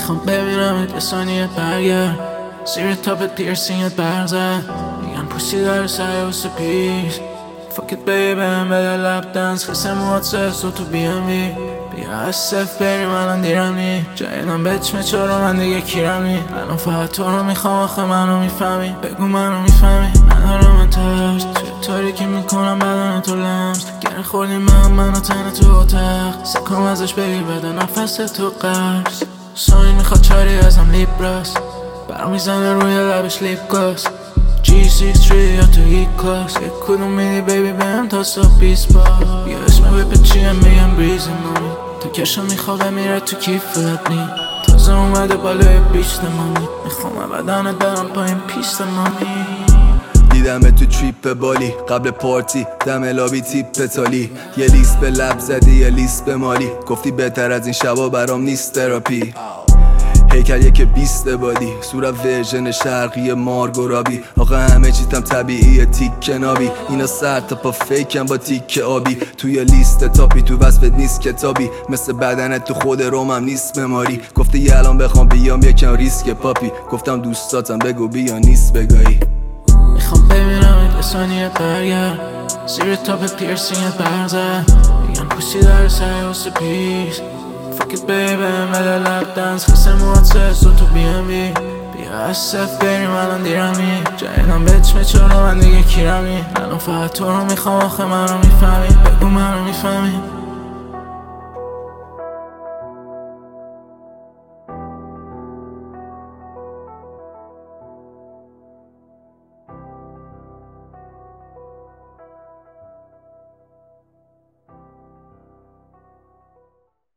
میخوام ببینمت یه ثانیه برگرد، زیر تاپت پیرسینگت برزد، میگن پوستی داره سعی و سپیس. فاکت بیبی هم بده لب دنس، خسه موات سرس و تو بیمی بیا از صف بریم الان دیرمی، جایدم بچمه چرا من دیگه کیرمی. الان فقط تو رو میخوام آخه منو میفهمی، بگو منو میفهمی. ندارم من ترس توی تاریکی میکنم بدن تو لمس، گر خوردی منو تنه تو اتاق، سکم ازش بگیر بده نفس تو قرص. ساین میخواد چاری ازم لیبراس، برام میزنه روی لبش لیپ گلاس. G63 یا تو هیت کلاس، یک کدوم میدی بیبی بهم تا صبح 20 بار. یا اسم ویپ چیه میگم بریزی مامی، تا کشم میخوابه میره تو کیفت نی، تازه اومده بالای بیشت مامی، میخوام بدنت برم پایین پیست مامی. دیدم تو تریپ بالی قبل پارتی دم لابی تیپ تالی، یه لیست به لب زدی یه لیست به مالی، گفتی بهتر از این شبا برام نیست تراپی. هیکل که 20 بادی صورت ورژن شرقی مارگورابی، آقا همه چیتم طبیعیه تیک نابی، اینا سر تا پا فیکن با تیک آبی، توی لیست تاپی تو وصفت نیست کتابی، مثل بدنت تو خود رومم نیست مماری، گفتی یه الان بخوام بیام یکم ریسک پاپی، گفتم دوستاتم بگو بیا نیست بگایی. میخوام ببینم یه ثانیه برگرد، زیر تاپ پیرسینگت برزد، میگن پوستی داره سعی و سپیس. فاکت بیبی هم بده لب دنس، خسه موات سرس و تو بیمی بیا از صف بریم الان دیرمی، جایدم بچمه چرا من دیگه کیرمی. الان فقط تو رو میخوام آخه منو میفهمی، بگو منو میفهمی.